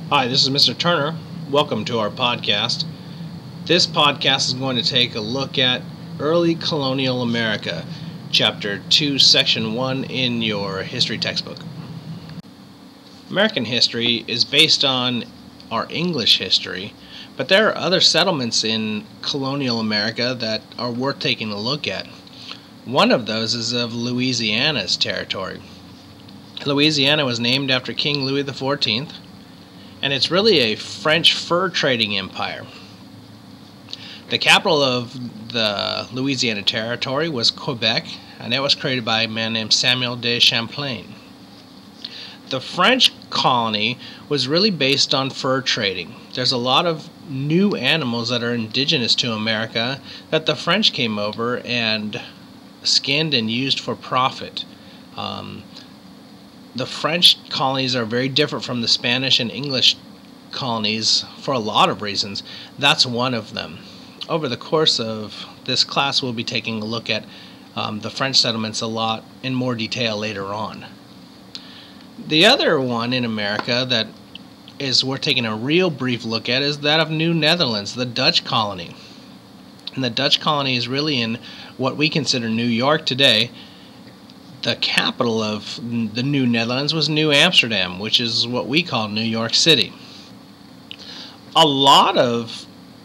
Hi, this is Mr. Turner. Welcome to our podcast. This podcast is going to take a look at early colonial America, Chapter 2, Section 1 in your history textbook. American history is based on our English history, but there are other settlements in colonial America that are worth taking a look at. One of those is of Louisiana's territory. Louisiana was named after King Louis XIV, and it's really a French fur trading empire. The capital of the Louisiana Territory was Quebec, and it was created by a man named Samuel de Champlain. The French colony was really based on fur trading. There's a lot of new animals that are indigenous to America that the French came over and skinned and used for profit. The French colonies are very different from the Spanish and English colonies for a lot of reasons. That's one of them. Over the course of this class, we'll be taking a look at the French settlements a lot in more detail later on. The other one in America that is worth taking a real brief look at is that of New Netherlands, the Dutch colony. And the Dutch colony is really in what we consider New York today. The capital of the New Netherlands was New Amsterdam, which is what we call New York City. A lot of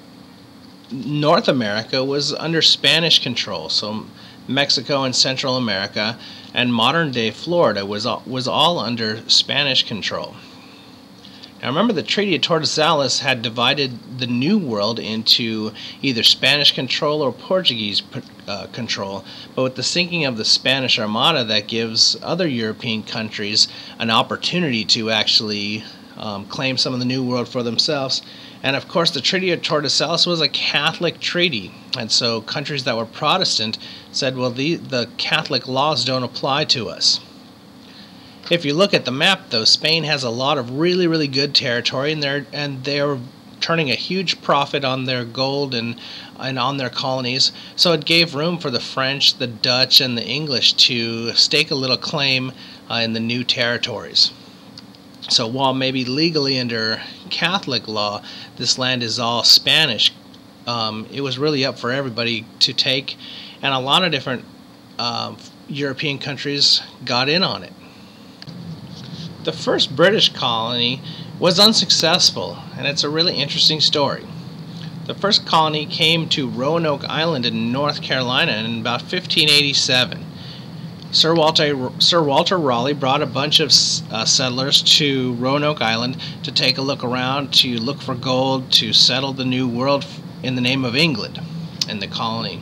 North America was under Spanish control, so Mexico and Central America and modern-day Florida was all under Spanish control. Now remember, the Treaty of Tordesillas had divided the New World into either Spanish control or Portuguese control, but with the sinking of the Spanish Armada, that gives other European countries an opportunity to actually claim some of the New World for themselves. And of course, the Treaty of Tordesillas was a Catholic treaty, and so countries that were Protestant said, well, the Catholic laws don't apply to us. If you look at the map, though, Spain has a lot of really, really good territory, and they're turning a huge profit on their gold and on their colonies. So it gave room for the French, the Dutch, and the English to stake a little claim in the new territories. So while maybe legally under Catholic law, this land is all Spanish, it was really up for everybody to take, and a lot of different European countries got in on it. The first British colony was unsuccessful, and it's a really interesting story. The first colony came to Roanoke Island in North Carolina in about 1587. Sir Walter Raleigh brought a bunch of settlers to Roanoke Island to take a look around, to look for gold, to settle the New World in the name of England in the colony.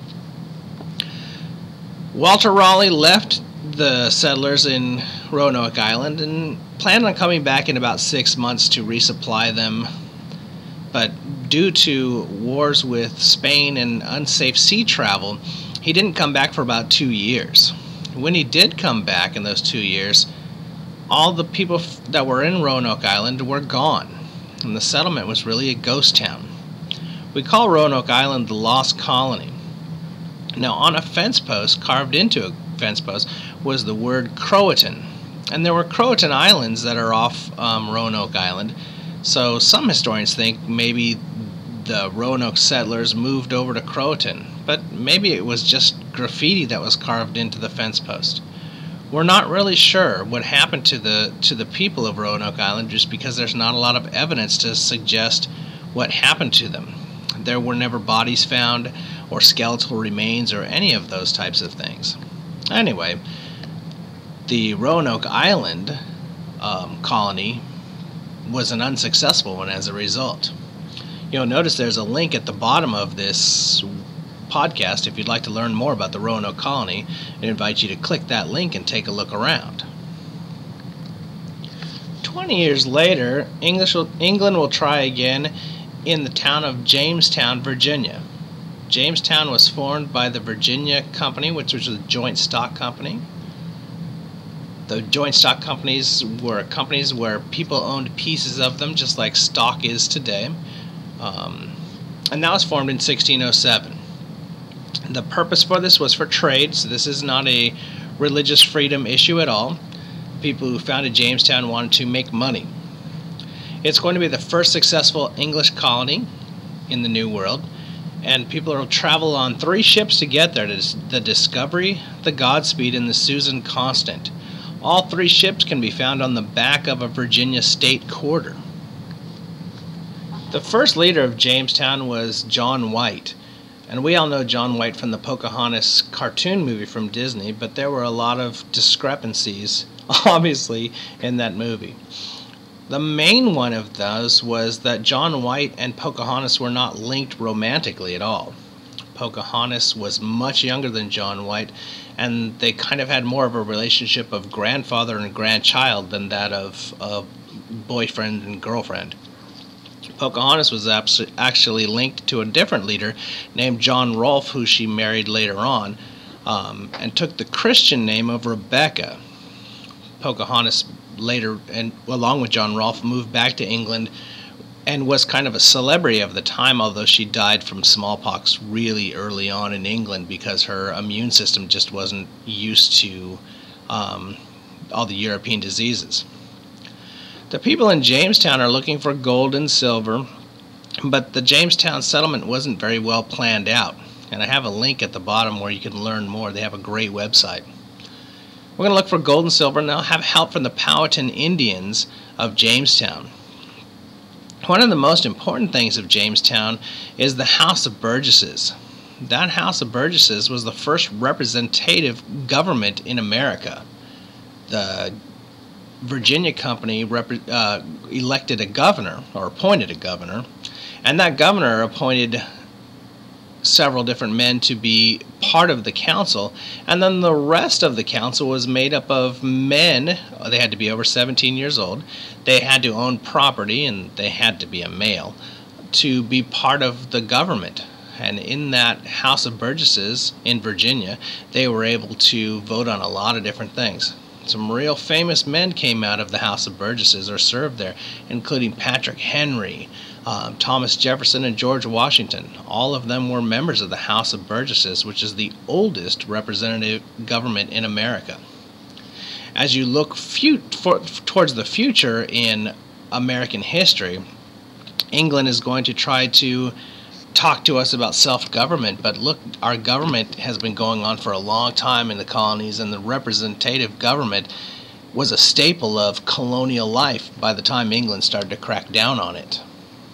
Walter Raleigh left the settlers in Roanoke Island and planned on coming back in about 6 months to resupply them, but due to wars with Spain and unsafe sea travel, he didn't come back for about 2 years. When he did come back in those 2 years, all the people that were in Roanoke Island were gone, and the settlement was really a ghost town. We call Roanoke Island the Lost Colony. Now, on a fence post, carved into a fence post, was the word Croatan, and there were Croatan Islands that are off Roanoke Island, so some historians think maybe the Roanoke settlers moved over to Croatan, but maybe it was just graffiti that was carved into the fence post. We're not really sure what happened to the people of Roanoke Island, just because there's not a lot of evidence to suggest what happened to them. There were never bodies found, or skeletal remains, or any of those types of things. Anyway, the Roanoke Island colony was an unsuccessful one as a result. You'll notice there's a link at the bottom of this podcast if you'd like to learn more about the Roanoke colony. I invite you to click that link and take a look around. 20 years later, England will try again in the town of Jamestown, Virginia. Jamestown was formed by the Virginia Company, which was a joint stock company. The joint stock companies were companies where people owned pieces of them, just like stock is today. And that was formed in 1607. The purpose for this was for trade, so this is not a religious freedom issue at all. People who founded Jamestown wanted to make money. It's going to be the first successful English colony in the New World, and people will travel on 3 ships to get there: the Discovery, the Godspeed, and the Susan Constant. All 3 ships can be found on the back of a Virginia state quarter. The first leader of Jamestown was John White, and we all know John White from the Pocahontas cartoon movie from Disney, but there were a lot of discrepancies, obviously, in that movie. The main one of those was that John White and Pocahontas were not linked romantically at all. Pocahontas was much younger than John White, and they kind of had more of a relationship of grandfather and grandchild than that of boyfriend and girlfriend. Pocahontas was actually linked to a different leader named John Rolfe, who she married later on, and took the Christian name of Rebecca. Pocahontas later, and along with John Rolfe, moved back to England and was kind of a celebrity of the time, although she died from smallpox really early on in England because her immune system just wasn't used to all the European diseases. The people in Jamestown are looking for gold and silver, but the Jamestown settlement wasn't very well planned out, and I have a link at the bottom where you can learn more. They have a great website. We're going to look for gold and silver, and they'll have help from the Powhatan Indians of Jamestown. One of the most important things of Jamestown is the House of Burgesses. That House of Burgesses was the first representative government in America. The Virginia Company elected a governor, or appointed a governor, and that governor appointed several different men to be part of the council, and then the rest of the council was made up of men. They had to be over 17 years old, they had to own property, and they had to be a male to be part of the government. And in that House of Burgesses in Virginia, they were able to vote on a lot of different things. Some real famous men came out of the House of Burgesses or served there, including Patrick Henry, Thomas Jefferson, and George Washington. All of them were members of the House of Burgesses, which is the oldest representative government in America. As you look towards the future in American history, England is going to try to talk to us about self-government, but look, our government has been going on for a long time in the colonies, and the representative government was a staple of colonial life by the time England started to crack down on it.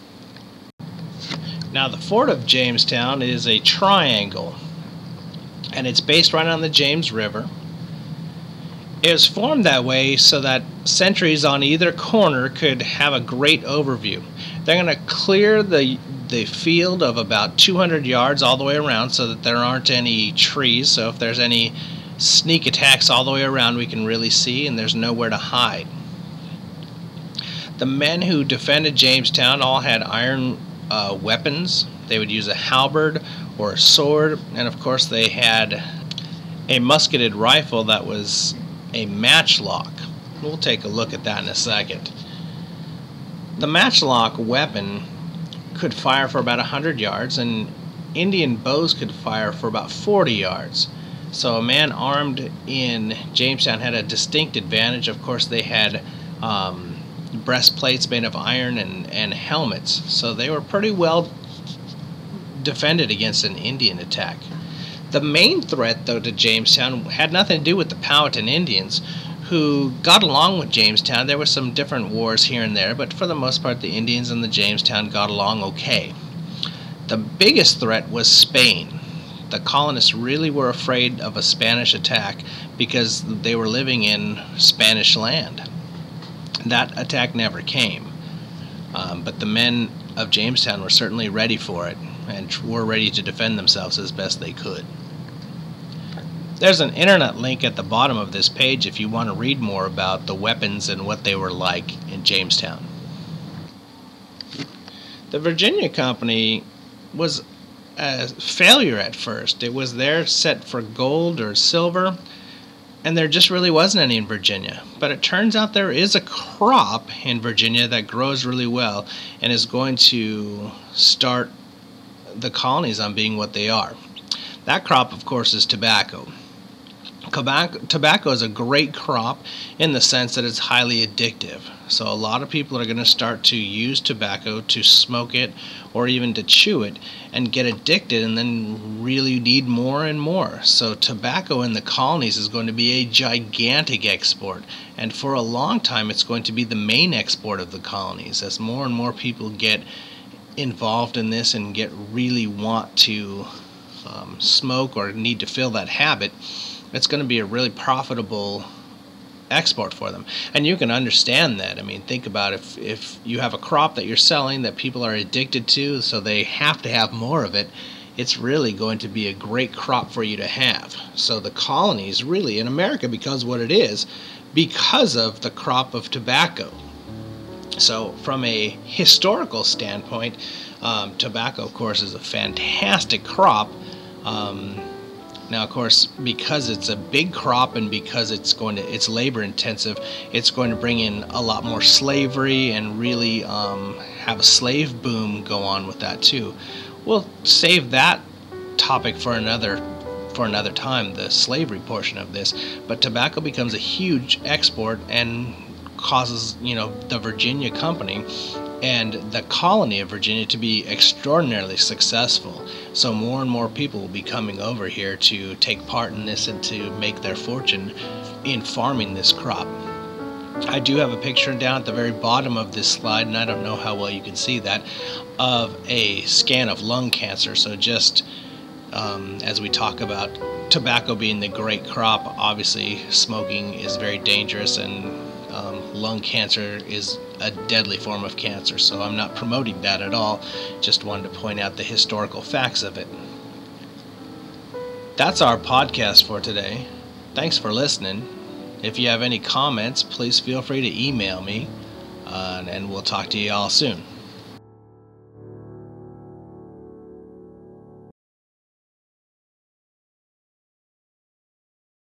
Now, the fort of Jamestown is a triangle, and it's based right on the James River. It was formed that way so that sentries on either corner could have a great overview. They're going to clear the field of about 200 yards all the way around so that there aren't any trees, so if there's any sneak attacks all the way around we can really see, and there's nowhere to hide. The men who defended Jamestown all had iron weapons. They would use a halberd or a sword, and of course they had a musketed rifle that was a matchlock. We'll take a look at that in a second. The matchlock weapon could fire for about 100 yards, and Indian bows could fire for about 40 yards. So a man armed in Jamestown had a distinct advantage. Of course, they had breastplates made of iron and helmets, so they were pretty well defended against an Indian attack. The main threat, though, to Jamestown had nothing to do with the Powhatan Indians, who got along with Jamestown. There were some different wars here and there, but for the most part the Indians and the Jamestown got along okay. The biggest threat was Spain. The colonists really were afraid of a Spanish attack because they were living in Spanish land. That attack never came, but the men of Jamestown were certainly ready for it and were ready to defend themselves as best they could. There's an internet link at the bottom of this page if you want to read more about the weapons and what they were like in Jamestown. The Virginia Company was a failure at first. It was there set for gold or silver, and there just really wasn't any in Virginia. But it turns out there is a crop in Virginia that grows really well and is going to start the colonies on being what they are. That crop, of course, is tobacco. Tobacco is a great crop in the sense that it's highly addictive. So a lot of people are going to start to use tobacco to smoke it or even to chew it and get addicted and then really need more and more. So tobacco in the colonies is going to be a gigantic export. And for a long time it's going to be the main export of the colonies as more and more people get involved in this and really want to smoke or need to fill that habit. It's going to be a really profitable export for them. And you can understand that. I mean, think about if you have a crop that you're selling that people are addicted to, so they have to have more of it, it's really going to be a great crop for you to have. So the colonies really in America, because what it is, because of the crop of tobacco. So from a historical standpoint, tobacco, of course, is a fantastic crop. Now, of course, because it's a big crop and because it's labor intensive, it's going to bring in a lot more slavery and really have a slave boom go on with that too. We'll save that topic for another time, the slavery portion of this. But tobacco becomes a huge export and causes, the Virginia Company and the colony of Virginia to be extraordinarily successful. So more and more people will be coming over here to take part in this and to make their fortune in farming this crop. I do have a picture down at the very bottom of this slide, and I don't know how well you can see that, of a scan of lung cancer. So just as we talk about tobacco being the great crop, obviously smoking is very dangerous, and lung cancer is a deadly form of cancer, so I'm not promoting that at all. Just wanted to point out the historical facts of it. That's our podcast for today. Thanks for listening. If you have any comments, please feel free to email me, and we'll talk to you all soon.